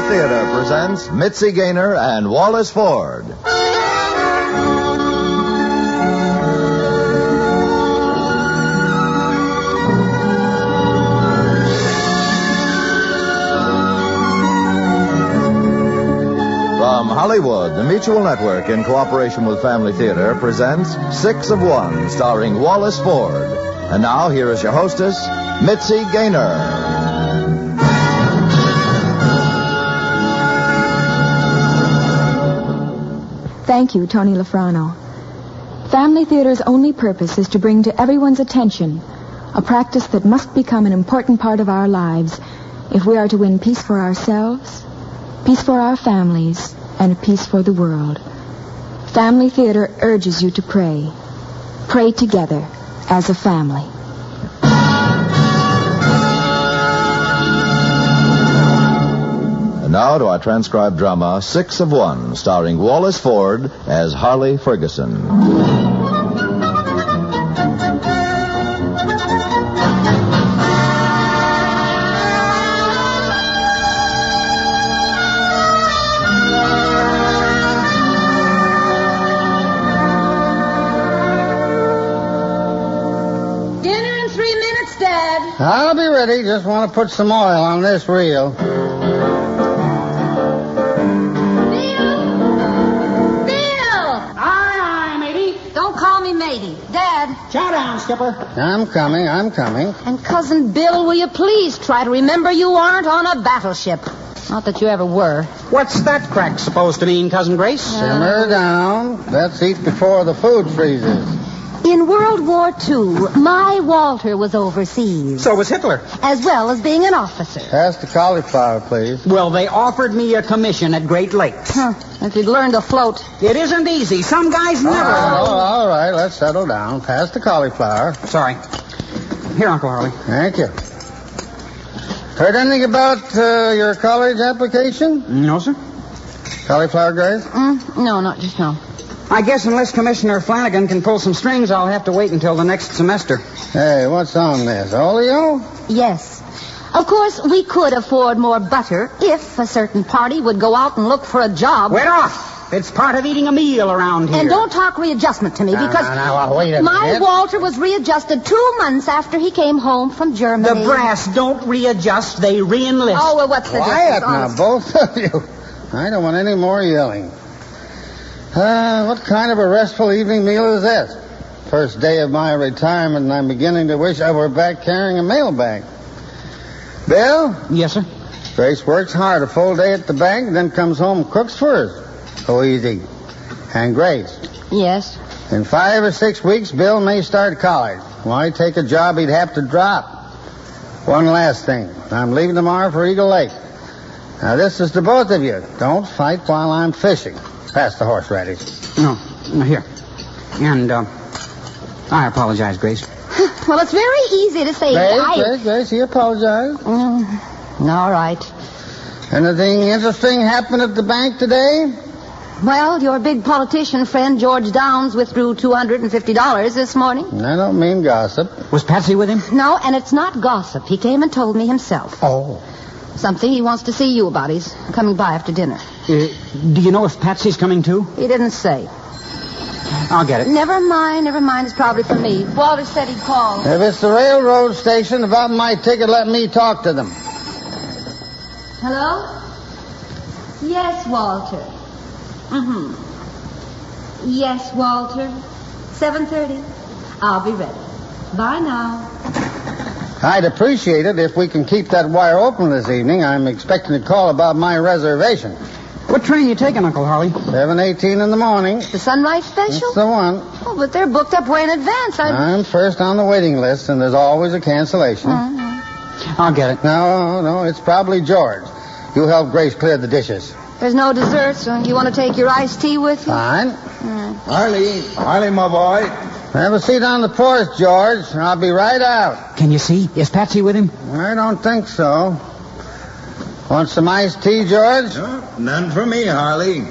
Theater presents Mitzi Gaynor and Wallace Ford. From Hollywood, the Mutual Network, in cooperation with Family Theater, presents Six of One, starring Wallace Ford. And now, here is your hostess, Mitzi Gaynor. Thank you, Tony Lafrano. Family Theater's only purpose is to bring to everyone's attention a practice that must become an important part of our lives if we are to win peace for ourselves, peace for our families, and peace for the world. Family Theater urges you to pray. Pray together as a family. And now to our transcribed drama, Six of One, starring Wallace Ford as Harley Ferguson. I'll be ready. Just want to put some oil on this reel. Bill! Aye, matey. Don't call me matey. Dad. Chow down, Skipper. I'm coming. And Cousin Bill, will you please try to remember you aren't on a battleship? Not that you ever were. What's that crack supposed to mean, Cousin Grace? Simmer down. Let's eat before the food freezes. In World War II, my Walter was overseas. So was Hitler. As well as being an officer. Pass the cauliflower, please. Well, they offered me a commission at Great Lakes. If you'd learned to float. It isn't easy. Some guys never... All right. Let's settle down. Pass the cauliflower. Sorry. Here, Uncle Harley. Thank you. Heard anything about your college application? No, sir. Cauliflower, Grace? No, not just now. I guess unless Commissioner Flanagan can pull some strings, I'll have to wait until the next semester. Hey, what's on this? Oleo? Yes. Of course, we could afford more butter if a certain party would go out and look for a job. Wait off! It's part of eating a meal around here. And don't talk readjustment to me, because Now, wait a minute. my Walter was readjusted 2 months after he came home from Germany. The brass don't readjust, they re-enlist. Oh, well, what's the Quiet difference? now, both of you. I don't want any more yelling. What kind of a restful evening meal is this? First day of my retirement, and I'm beginning to wish I were back carrying a mailbag. Bill? Yes, sir? Grace works hard a full day at the bank, and then comes home and cooks for us. Go easy. And Grace, Yes. in 5 or 6 weeks, Bill may start college. Why take a job he'd have to drop? One last thing. I'm leaving tomorrow for Eagle Lake. Now, this is to both of you. Don't fight while I'm fishing. Pass the horseradish. No, here. And, I apologize, Grace. Well, it's very easy to say. Grace, you apologize. All right. Anything interesting happened at the bank today? Well, your big politician friend, George Downs, withdrew $250 this morning. I don't mean gossip. Was Patsy with him? No, and it's not gossip. He came and told me himself. Oh. Something he wants to see you about. He's coming by after dinner. Do you know if Patsy's coming too? He didn't say. I'll get it. Never mind. It's probably for me. Walter said he'd call. If it's the railroad station about my ticket, let me talk to them. Hello? Yes, Walter. Yes, Walter. 7:30. I'll be ready. Bye now. I'd appreciate it if we can keep that wire open this evening. I'm expecting a call about my reservation. What train are you taking, Uncle Harley? 7:18 in the morning. The Sunrise Special? That's the one. Oh, but they're booked up way in advance. I'm first on the waiting list, and there's always a cancellation. I'll get it. No, it's probably George. You help Grace clear the dishes. There's no dessert, so you want to take your iced tea with you? Fine. Harley, my boy. Have a seat on the porch, George. I'll be right out. Can you see? Is Patsy with him? I don't think so. Want some iced tea, George? No, none for me, Harley.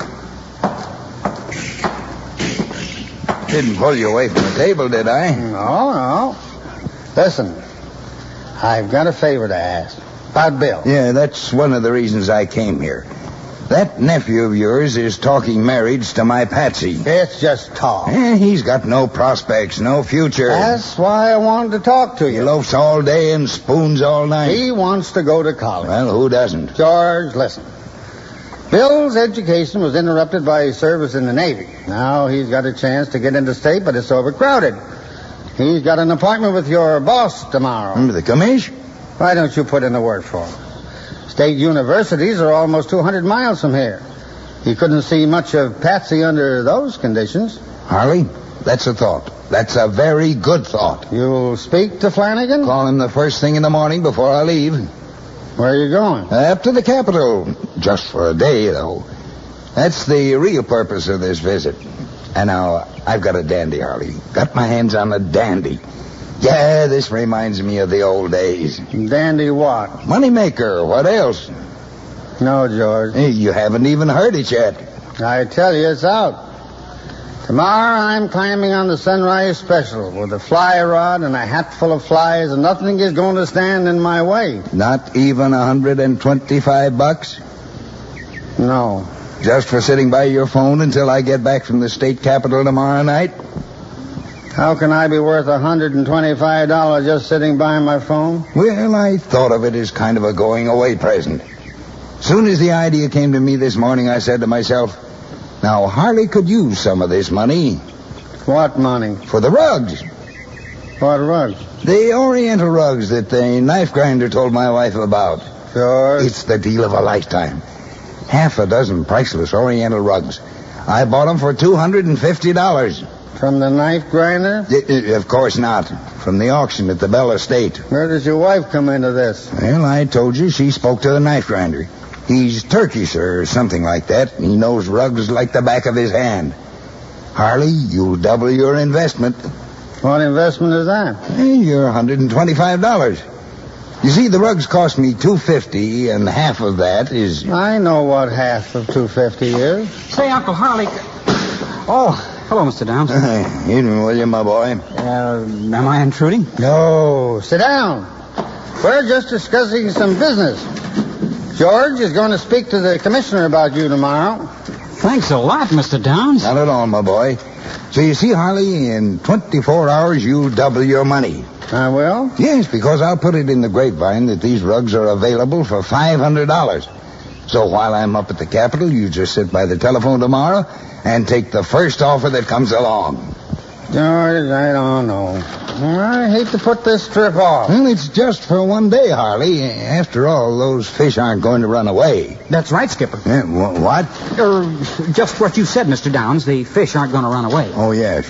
Didn't pull you away from the table, did I? No. Listen, I've got a favor to ask. About Bill. Yeah, that's one of the reasons I came here. That nephew of yours is talking marriage to my Patsy. It's just talk. He's got no prospects, no future. That's why I wanted to talk to He you. loafs all day and spoons all night. He wants to go to college. Well, who doesn't? George, listen. Bill's education was interrupted by his service in the Navy. Now he's got a chance to get into state, but it's overcrowded. He's got an appointment with your boss tomorrow. Remember the commish? Why don't you put in the word for him? State universities are almost 200 miles from here. He couldn't see much of Patsy under those conditions. Harley, that's a thought. That's a very good thought. You'll speak to Flanagan? Call him the first thing in the morning before I leave. Where are you going? Up to the capital. Just for a day, though. That's the real purpose of this visit. And now, I've got a dandy, Harley. Got my hands on a dandy. Yeah, this reminds me of the old days. Dandy what? Moneymaker, what else? No, George. Hey, you haven't even heard it yet. I tell you, it's out. Tomorrow I'm climbing on the Sunrise Special with a fly rod and a hat full of flies, and nothing is going to stand in my way. Not even $125? No. Just for sitting by your phone until I get back from the state capitol tomorrow night? How can I be worth $125 just sitting by my phone? Well, I thought of it as kind of a going-away present. Soon as the idea came to me this morning, I said to myself, now, Harley could use some of this money. What money? For the rugs. What rugs? The Oriental rugs that the knife grinder told my wife about. George? It's the deal of a lifetime. Half a dozen priceless Oriental rugs. I bought them for $250. From the knife grinder? Of course not. From the auction at the Bell Estate. Where does your wife come into this? Well, I told you she spoke to the knife grinder. He's Turkish or something like that. He knows rugs like the back of his hand. Harley, you'll double your investment. What investment is that? You're $125. You see, the rugs cost me $250, and half of that is... I know what half of $250 is. Say, Uncle Harley. Oh, hello, Mr. Downs. Evening, William, my boy. Am I intruding? No, sit down. We're just discussing some business. George is going to speak to the commissioner about you tomorrow. Thanks a lot, Mr. Downs. Not at all, my boy. So you see, Harley, in 24 hours, you'll double your money. I will? Yes, because I'll put it in the grapevine that these rugs are available for $500. So while I'm up at the Capitol, you just sit by the telephone tomorrow and take the first offer that comes along. George, I don't know. I hate to put this trip off. Well, it's just for one day, Harley. After all, those fish aren't going to run away. That's right, Skipper. What? Just what you said, Mr. Downs. The fish aren't going to run away. Oh, yes.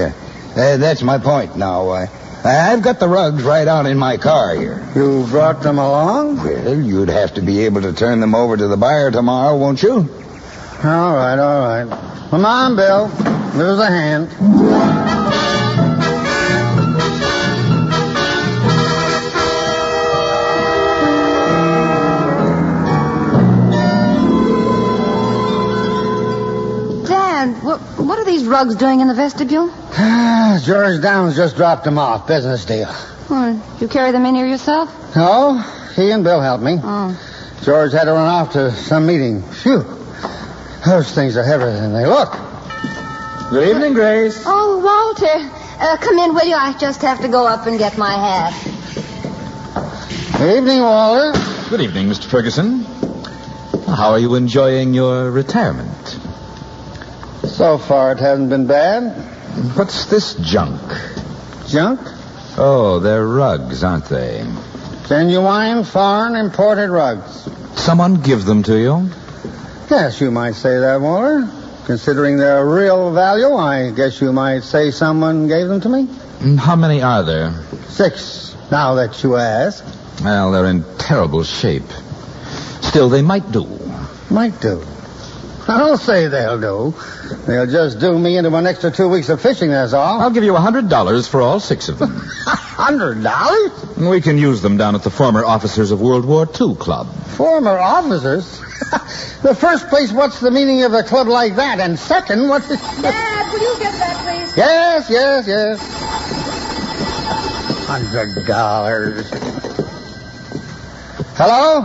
That's my point. Now, I've got the rugs right out in my car here. You brought them along? Well, you'd have to be able to turn them over to the buyer tomorrow, won't you? All right. Come on, Bill. Give us a hand. What are these rugs doing in the vestibule? George Downs just dropped them off. Business deal. You carry them in here yourself? No, he and Bill helped me. Oh. George had to run off to some meeting. Phew. Those things are heavier than they look. Good evening, Grace. Oh, Walter. Come in, will you? I just have to go up and get my hat. Good evening, Walter. Good evening, Mr. Ferguson. How are you enjoying your retirement? So far, it hasn't been bad. What's this junk? Junk? Oh, they're rugs, aren't they? Genuine, foreign, imported rugs. Someone give them to you? Yes, you might say that, Walter. Considering their real value, I guess you might say someone gave them to me. How many are there? 6, now that you ask. Well, they're in terrible shape. Still, they might do. Might do. I don't say they'll do. They'll just do me into an extra 2 weeks of fishing, that's all. I'll give you $100 for all 6 of them. $100? We can use them down at the Former Officers of World War II Club. Former officers? The first place, what's the meaning of a club like that? And second, what's the... Dad, will you get that, please? Yes. $100. Hello?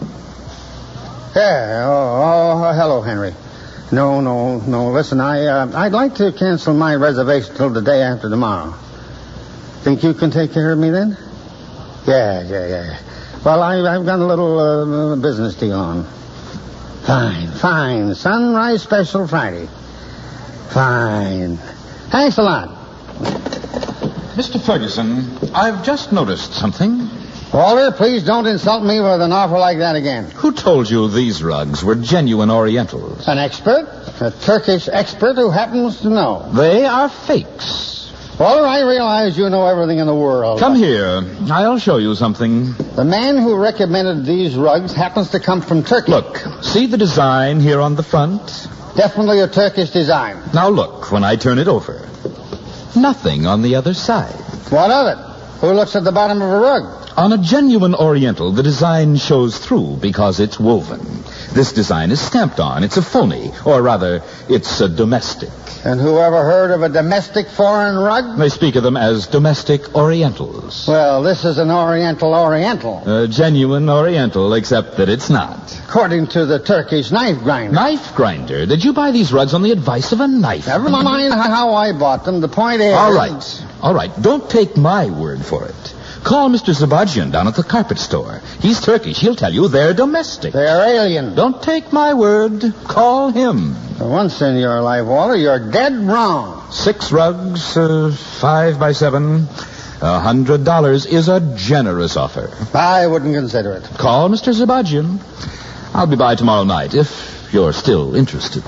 Yeah, hello, Henry. No. Listen, I'd like to cancel my reservation till the day after tomorrow. Think you can take care of me then? Yeah. Well, I've got a little business deal on. Fine. Sunrise special Friday. Fine. Thanks a lot. Mr. Ferguson, I've just noticed something. Walter, please don't insult me with an offer like that again. Who told you these rugs were genuine Orientals? An expert? A Turkish expert who happens to know. They are fakes. Walter, I realize you know everything in the world. Come here. I'll show you something. The man who recommended these rugs happens to come from Turkey. Look, see the design here on the front? Definitely a Turkish design. Now look, when I turn it over. Nothing on the other side. What of it? Who looks at the bottom of a rug? On a genuine Oriental, the design shows through because it's woven. This design is stamped on. It's a phony, or rather, it's a domestic. And who ever heard of a domestic foreign rug? They speak of them as domestic Orientals. Well, this is an Oriental. A genuine Oriental, except that it's not. According to the Turkish knife grinder. Knife grinder? Did you buy these rugs on the advice of a knife? Never mind how I bought them. The point is... All right. Don't take my word for it. Call Mr. Zabajian down at the carpet store. He's Turkish. He'll tell you they're domestic. They're alien. Don't take my word. Call him. For once in your life, Walter, you're dead wrong. 6 rugs, 5 by 7. $100 is a generous offer. I wouldn't consider it. Call Mr. Zabajian. I'll be by tomorrow night if you're still interested.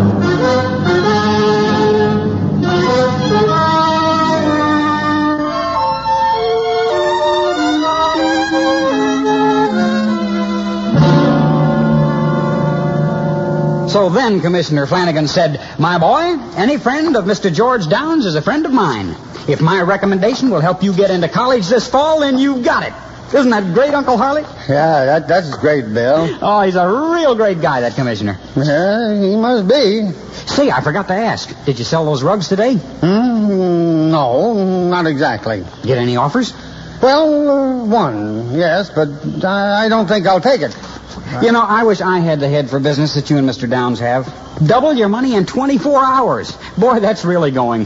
So then Commissioner Flanagan said, "My boy, any friend of Mr. George Downs is a friend of mine. If my recommendation will help you get into college this fall, then you've got it. Isn't that great, Uncle Harley?" Yeah, that's great, Bill. Oh, he's a real great guy, that commissioner. Yeah, he must be. Say, I forgot to ask. Did you sell those rugs today? No, not exactly. Get any offers? Well, one, yes, but I don't think I'll take it. You know, I wish I had the head for business that you and Mr. Downs have. Double your money in 24 hours. Boy, that's really going.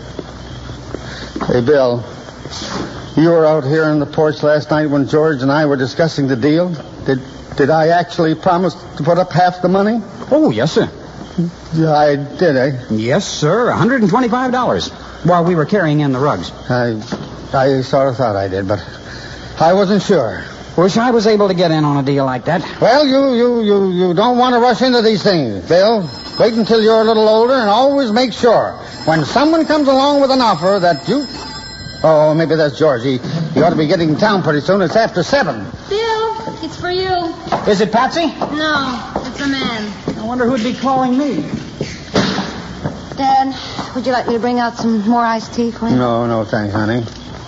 Hey, Bill, you were out here on the porch last night when George and I were discussing the deal. Did I actually promise to put up half the money? Oh, yes, sir. Yeah, I did, eh? Yes, sir. $125 while we were carrying in the rugs. I sort of thought I did, but I wasn't sure. Wish I was able to get in on a deal like that. Well, you don't want to rush into these things, Bill. Wait until you're a little older and always make sure when someone comes along with an offer that you... Oh, maybe that's George. He ought to be getting in town pretty soon. It's after 7. Bill, it's for you. Is it Patsy? No, it's a man. I wonder who'd be calling me. Dad, would you like me to bring out some more iced tea for you? No, thanks, honey.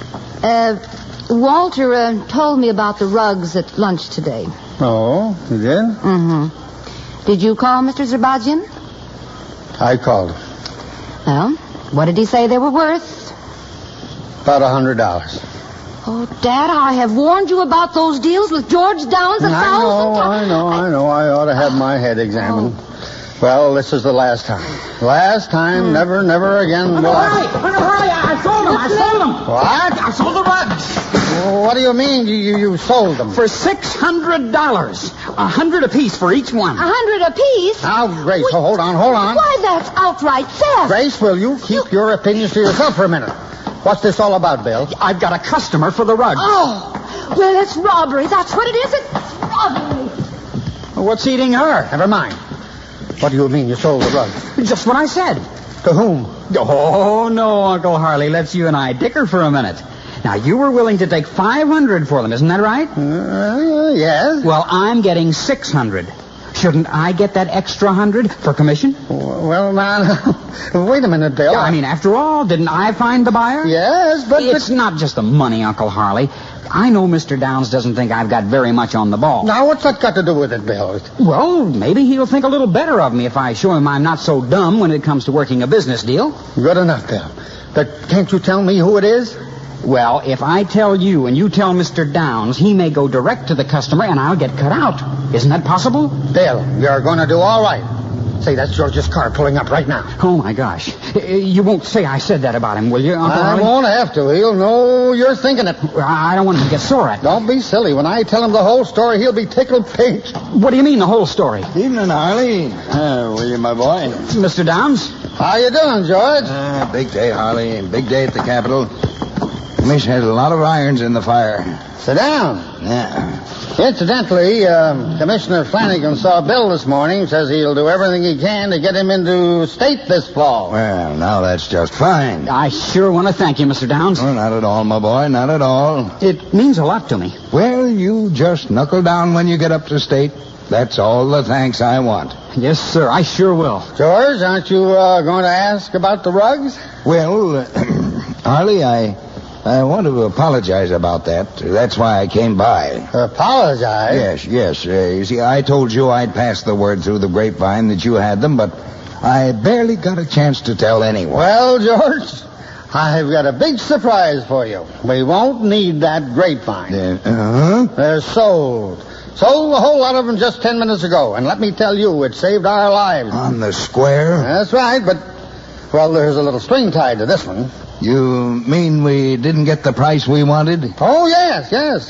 Walter told me about the rugs at lunch today. Oh, you did? Mm-hmm. Did you call Mr. Zabajian? I called. Well, what did he say they were worth? About $100. Oh, Dad, I have warned you about those deals with George Downs 1,000 times. I know. I ought to have my head examined. Oh. Well, this is the last time. Last time, never again will I... Hurry, I sold them. What? I sold the rugs. What do you mean you sold them? For $600. $100 apiece for each one. $100 apiece? Now, Grace, hold on. Why, that's outright theft. Grace, will you keep your opinions to yourself for a minute? What's this all about, Bill? I've got a customer for the rugs. Oh, well, it's robbery. That's what it is. It's robbery. What's eating her? Never mind. What do you mean you sold the rugs? Just what I said. To whom? Oh, no, Uncle Harley. Let's you and I dicker for a minute. Now, you were willing to take $500 for them, isn't that right? Yes. Well, I'm getting $600. Shouldn't I get that extra $100 for commission? Well, now, wait a minute, Bill. I mean, after all, didn't I find the buyer? Yes, but... It's not just the money, Uncle Harley. I know Mr. Downs doesn't think I've got very much on the ball. Now, what's that got to do with it, Bill? Well, maybe he'll think a little better of me if I show him I'm not so dumb when it comes to working a business deal. Good enough, Bill. But can't you tell me who it is? Well, if I tell you and you tell Mr. Downs, he may go direct to the customer and I'll get cut out. Isn't that possible? Bill, you're going to do all right. Say, that's George's car pulling up right now. Oh, my gosh. You won't say I said that about him, will you, Uncle I Harley? won't have to. He'll know you're thinking it. I don't want him to get sore at me. Don't be silly. When I tell him the whole story, he'll be tickled pink. What do you mean, the whole story? Evening, Harley. William, my boy. Mr. Downs? How you doing, George? Big day, Harley. Big day at the Capitol. Commission has a lot of irons in the fire. Sit down. Yeah. Incidentally, Commissioner Flanagan saw Bill this morning. Says he'll do everything he can to get him into state this fall. Well, now that's just fine. I sure want to thank you, Mr. Downs. Oh, not at all, my boy. Not at all. It means a lot to me. Well, you just knuckle down when you get up to state. That's all the thanks I want. Yes, sir. I sure will. George, aren't you going to ask about the rugs? Well, Harley, I want to apologize about that. That's why I came by. Apologize? Yes. You see, I told you I'd pass the word through the grapevine that you had them, but I barely got a chance to tell anyone. Well, George, I've got a big surprise for you. We won't need that grapevine. They're sold. Sold a whole lot of them just 10 minutes ago. And let me tell you, it saved our lives. On the square? That's right, but, well, there's a little string tied to this one. You mean we didn't get the price we wanted? Oh, yes.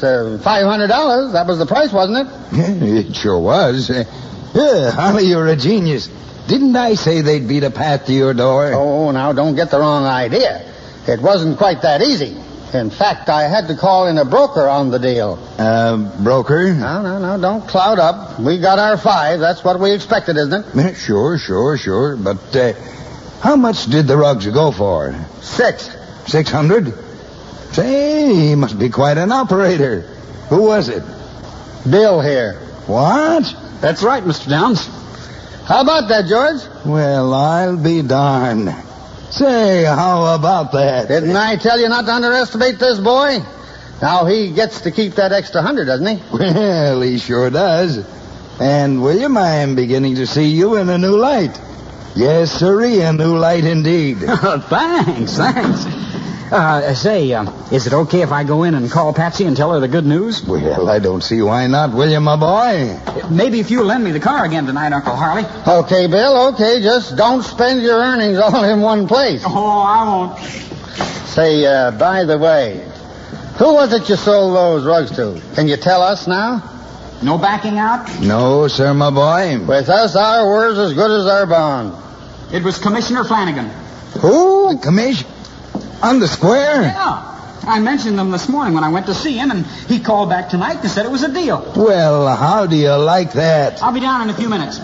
$500. That was the price, wasn't it? Yeah, it sure was. Harley, you're a genius. Didn't I say they'd beat a path to your door? Oh, now, don't get the wrong idea. It wasn't quite that easy. In fact, I had to call in a broker on the deal. Broker? No, don't cloud up. We got our 5. That's what we expected, isn't it? Sure. But, how much did the rugs go for? 6. 600? Say, he must be quite an operator. Who was it? Bill here. What? That's right, Mr. Downs. How about that, George? Well, I'll be darned. Say, how about that? Didn't I tell you not to underestimate this boy? Now he gets to keep that extra 100, doesn't he? Well, he sure does. And, William, I am beginning to see you in a new light. Yes, sirree, a new light indeed. Thanks. Is it okay if I go in and call Patsy and tell her the good news? Well, I don't see why not, William, my boy. Maybe if you'll lend me the car again tonight, Uncle Harley. Okay, Bill, okay. Just don't spend your earnings all in one place. Oh, I won't. Say, by the way, who was it you sold those rugs to? Can you tell us now? No backing out? No, sir, my boy. With us, our word's as good as our bond. It was Commissioner Flanagan. Who? The commission? On the square? Yeah. I mentioned them this morning when I went to see him, and he called back tonight and said it was a deal. Well, how do you like that? I'll be down in a few minutes.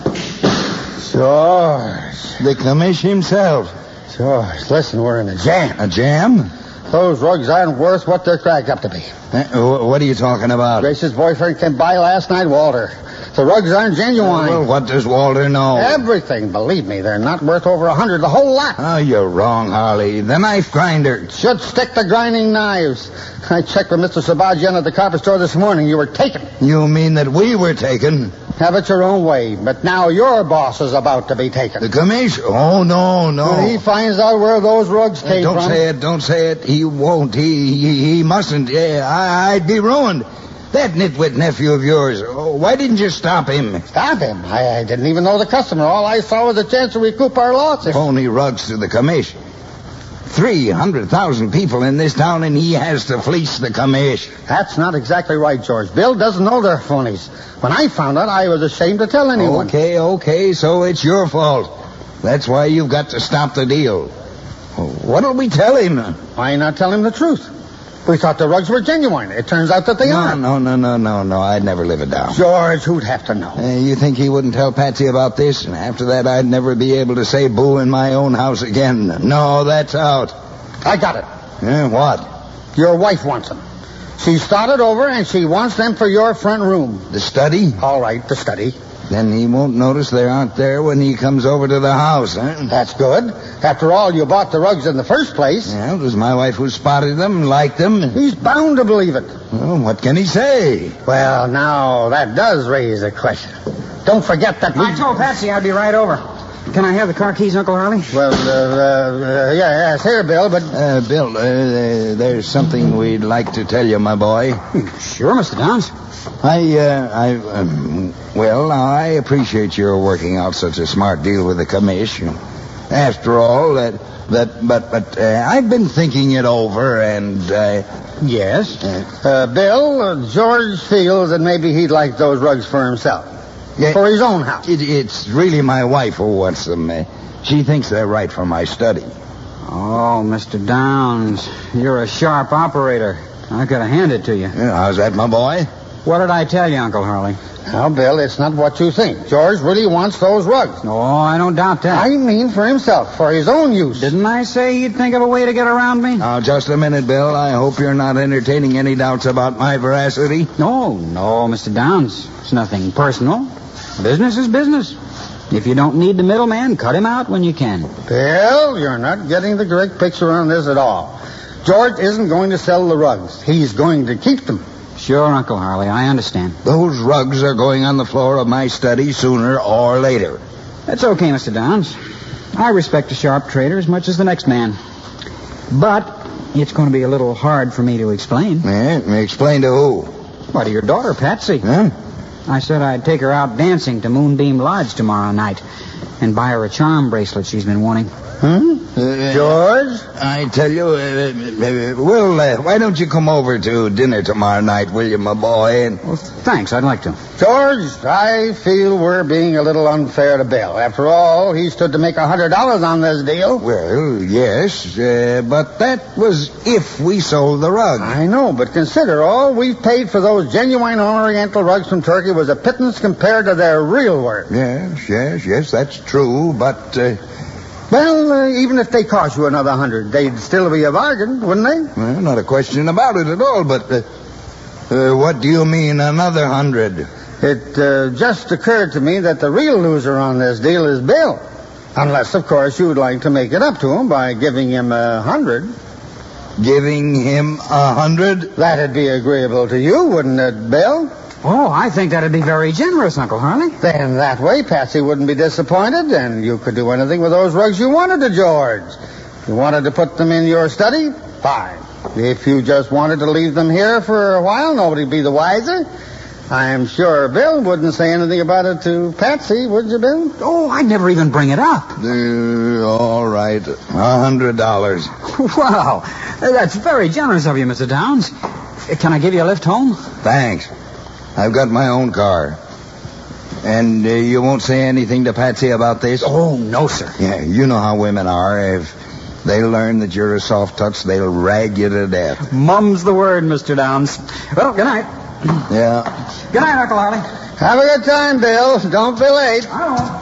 George. The commission himself. George, listen, we're in a jam. A jam? Those rugs aren't worth what they're cracked up to be. What are you talking about? Grace's boyfriend came by last night, Walter. The rugs aren't genuine. Well, what does Walter know? Everything. Believe me, they're not worth over 100, the whole lot. Oh, you're wrong, Harley. The knife grinder. Should stick to grinding knives. I checked with Mr. Sabajian at the carpet store this morning. You were taken. You mean that we were taken? Have it your own way. But now your boss is about to be taken. The commission? Oh, no. When he finds out where those rugs came from... Don't say it. He won't. He mustn't. I'd be ruined. That nitwit nephew of yours, why didn't you stop him? Stop him? I didn't even know the customer. All I saw was a chance to recoup our losses. Phony rugs to the commission. 300,000 people in this town, and he has to fleece the commission. That's not exactly right, George. Bill doesn't know they're phonies. When I found out, I was ashamed to tell anyone. Okay, so it's your fault. That's why you've got to stop the deal. What'll we tell him? Why not tell him the truth? We thought the rugs were genuine. It turns out that they aren't. No. I'd never live it down. George, who'd have to know? You think he wouldn't tell Patsy about this? And after that, I'd never be able to say boo in my own house again. No, that's out. I got it. What? Your wife wants them. She started over, and she wants them for your front room. The study? All right, the study. Then he won't notice they aren't there when he comes over to the house, huh? That's good. After all, you bought the rugs in the first place. Yeah, it was my wife who spotted them and liked them. He's bound to believe it. Well, what can he say? Well, now, that does raise a question. Don't forget that... I told Patsy I'd be right over. Can I have the car keys, Uncle Harley? Well, yes, here, Bill, but... Bill, there's something we'd like to tell you, my boy. Sure, Mr. Downs. I appreciate your working out such a smart deal with the commission. After all, but I've been thinking it over, and Yes? Bill, George feels that maybe he'd like those rugs for himself. Yeah, for his own house. It's really my wife who wants them. She thinks they're right for my study. Oh, Mr. Downs, you're a sharp operator. I gotta hand it to you. Yeah, how's that, my boy? What did I tell you, Uncle Harley? Now, Bill, it's not what you think. George really wants those rugs. Oh, I don't doubt that. I mean for himself, for his own use. Didn't I say he'd think of a way to get around me? Now, just a minute, Bill. I hope you're not entertaining any doubts about my veracity. No, Mr. Downs. It's nothing personal. Business is business. If you don't need the middleman, cut him out when you can. Bill, you're not getting the correct picture on this at all. George isn't going to sell the rugs. He's going to keep them. Sure, Uncle Harley, I understand. Those rugs are going on the floor of my study sooner or later. That's okay, Mr. Downs. I respect a sharp trader as much as the next man. But it's going to be a little hard for me to explain. Explain to who? Why, to your daughter, Patsy. Huh? I said I'd take her out dancing to Moonbeam Lodge tomorrow night and buy her a charm bracelet she's been wanting. George? I tell you, Will, why don't you come over to dinner tomorrow night, will you, my boy? Well, thanks, I'd like to. George, I feel we're being a little unfair to Bill. After all, he stood to make $100 on this deal. Well, yes, but that was if we sold the rug. I know, but consider all we've paid for those genuine Oriental rugs from Turkey was a pittance compared to their real worth. Yes, that's true, but... Well, even if they cost you another $100, they'd still be a bargain, wouldn't they? Well, not a question about it at all, but what do you mean, another $100? It just occurred to me that the real loser on this deal is Bill. Unless, of course, you'd like to make it up to him by giving him $100. Giving him $100? That'd be agreeable to you, wouldn't it, Bill? Oh, I think that'd be very generous, Uncle Harley. Then that way, Patsy wouldn't be disappointed, and you could do anything with those rugs you wanted to, George. If you wanted to put them in your study, fine. If you just wanted to leave them here for a while, nobody'd be the wiser. I'm sure Bill wouldn't say anything about it to Patsy, would you, Bill? Oh, I'd never even bring it up. All right, $100. Wow, that's very generous of you, Mr. Downs. Can I give you a lift home? Thanks. I've got my own car. And you won't say anything to Patsy about this? Oh, no, sir. Yeah, you know how women are. If they learn that you're a soft touch, they'll rag you to death. Mum's the word, Mr. Downs. Well, good night. Yeah. Good night, Uncle Harley. Have a good time, Bill. Don't be late. I won't.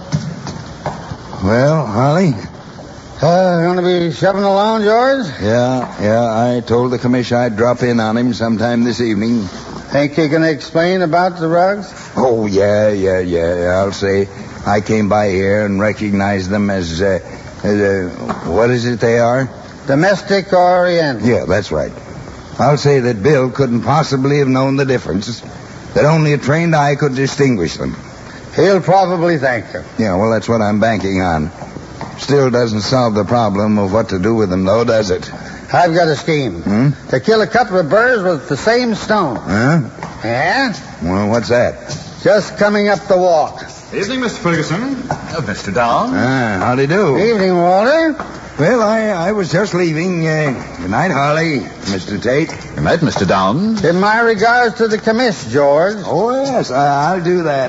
Well, Harley? Going to be shoving along, George? Yeah. I told the commission I'd drop in on him sometime this evening. Think you can explain about the rugs? Oh, yeah. I'll say I came by here and recognized them as what is it they are? Domestic Oriental. Yeah, that's right. I'll say that Bill couldn't possibly have known the difference, that only a trained eye could distinguish them. He'll probably thank you. Yeah, well, that's what I'm banking on. Still doesn't solve the problem of what to do with them, though, does it? I've got a scheme. To kill a couple of birds with the same stone. Huh? Yeah? Well, what's that? Just coming up the walk. Evening, Mr. Ferguson. Mr. Downs. Howdy do. Evening, Walter. Well, I was just leaving. Good night, Harley. Mr. Tate. Good night, Mr. Downs. In my regards to the commiss, George. Oh, yes, I'll do that.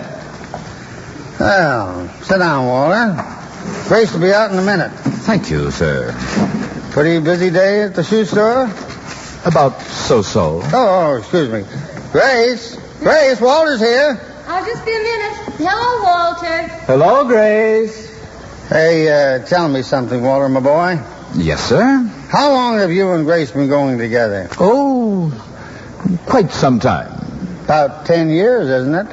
Well, sit down, Walter. Grace will be out in a minute. Thank you, sir. Pretty busy day at the shoe store? About so-so. Oh, excuse me. Grace, Walter's here. I'll just be a minute. Hello, Walter. Hello, Grace. Hey, tell me something, Walter, my boy. Yes, sir? How long have you and Grace been going together? Oh, quite some time. About 10 years, isn't it?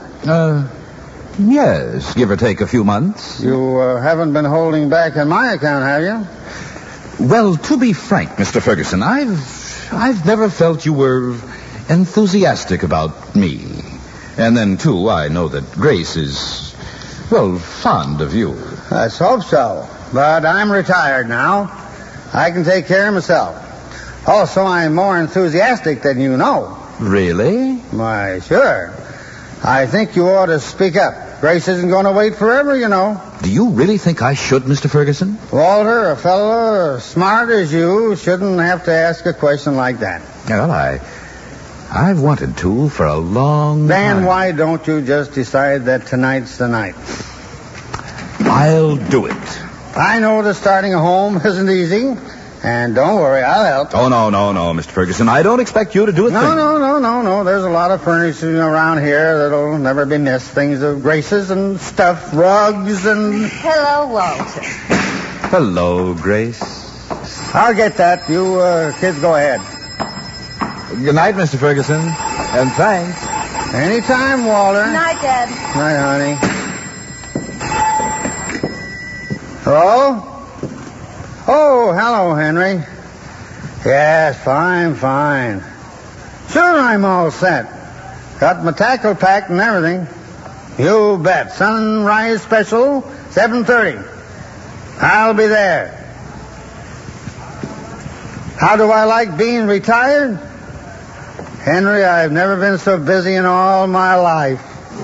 Yes, give or take a few months. You haven't been holding back on my account, have you? Well, to be frank, Mr. Ferguson, I've never felt you were enthusiastic about me. And then, too, I know that Grace is, well, fond of you. Let's hope so. But I'm retired now. I can take care of myself. Also, I'm more enthusiastic than you know. Really? Why, sure. I think you ought to speak up. Grace isn't going to wait forever, you know. Do you really think I should, Mr. Ferguson? Walter, a fellow as smart as you shouldn't have to ask a question like that. Well, I've wanted to for a long time. Then why don't you just decide that tonight's the night? I'll do it. I know that starting a home isn't easy. And don't worry, I'll help. Oh, no, Mr. Ferguson. I don't expect you to do a thing. No. There's a lot of furnishing around here that'll never be missed. Things of Grace's and stuff, rugs and... Hello, Walter. Hello, Grace. I'll get that. You kids go ahead. Good night, Mr. Ferguson. And thanks. Anytime, Walter. Good night, Dad. Night, honey. Hello? Oh, hello, Henry. Yes, fine. Sure, I'm all set. Got my tackle packed and everything. You bet. Sunrise special, 7:30. I'll be there. How do I like being retired? Henry, I've never been so busy in all my life.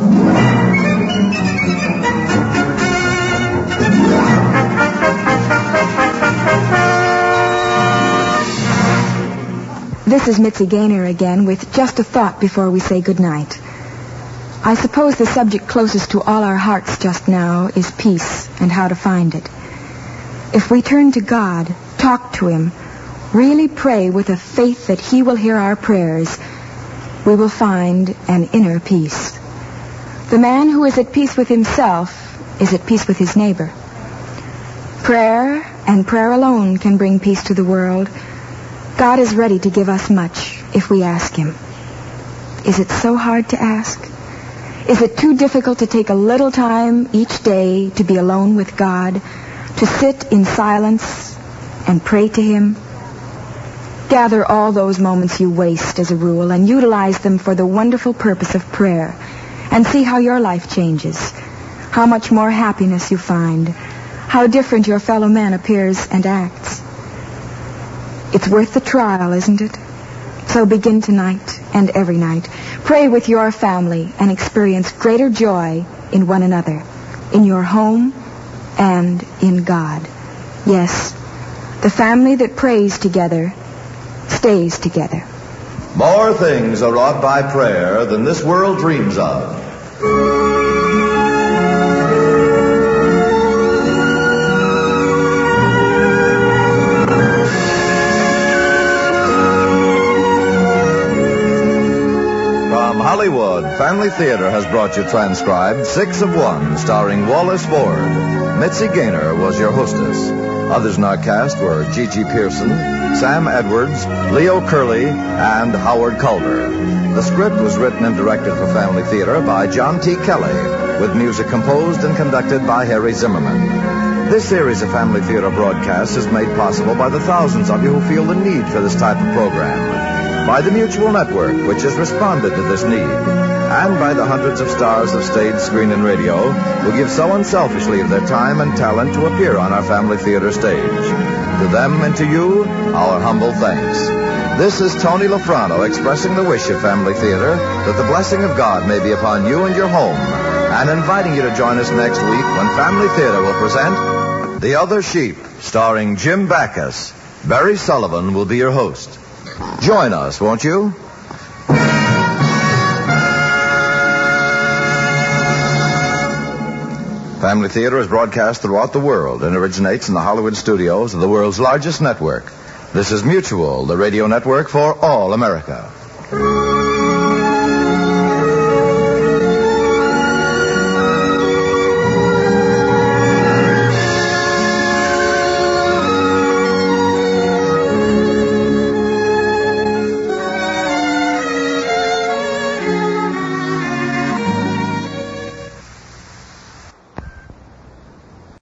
This is Mitzi Gaynor again with just a thought before we say goodnight. I suppose the subject closest to all our hearts just now is peace and how to find it. If we turn to God, talk to Him, really pray with a faith that He will hear our prayers, we will find an inner peace. The man who is at peace with himself is at peace with his neighbor. Prayer and prayer alone can bring peace to the world. God is ready to give us much if we ask Him. Is it so hard to ask? Is it too difficult to take a little time each day to be alone with God, to sit in silence and pray to Him? Gather all those moments you waste as a rule and utilize them for the wonderful purpose of prayer, and see how your life changes, how much more happiness you find, how different your fellow man appears and acts. It's worth the trial, isn't it? So begin tonight and every night. Pray with your family and experience greater joy in one another, in your home and in God. Yes, the family that prays together stays together. More things are wrought by prayer than this world dreams of. Hollywood, Family Theater has brought you transcribed 6 of 1, starring Wallace Ford. Mitzi Gaynor was your hostess. Others in our cast were Gigi Pearson, Sam Edwards, Leo Curley, and Howard Culver. The script was written and directed for Family Theater by John T. Kelly, with music composed and conducted by Harry Zimmerman. This series of Family Theater broadcasts is made possible by the thousands of you who feel the need for this type of program, by the Mutual Network, which has responded to this need, and by the hundreds of stars of stage, screen, and radio who give so unselfishly of their time and talent to appear on our Family Theater stage. To them and to you, our humble thanks. This is Tony Lafrano expressing the wish of Family Theater that the blessing of God may be upon you and your home, and inviting you to join us next week when Family Theater will present The Other Sheep, starring Jim Backus. Barry Sullivan will be your host. Join us, won't you? Family Theater is broadcast throughout the world and originates in the Hollywood studios of the world's largest network. This is Mutual, the radio network for all America.